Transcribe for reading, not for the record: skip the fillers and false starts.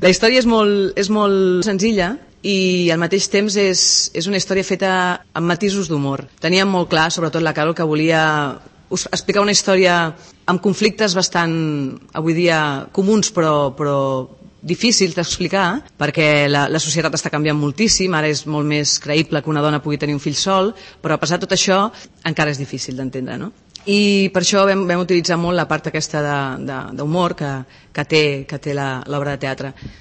La història és molt senzilla i al mateix temps és una història feta amb matisos d'humor. Teníem molt clar, sobretot la Carol, que volia explicar una història amb conflictes bastant, avui dia, comuns però difícils d'explicar, perquè la societat està canviant moltíssim, ara és molt més creïble que una dona pugui tenir un fill sol, però a pesar de tot això encara és difícil d'entendre, no? I per això vam utilitzar molt la part aquesta d'humor que té l'obra de teatre.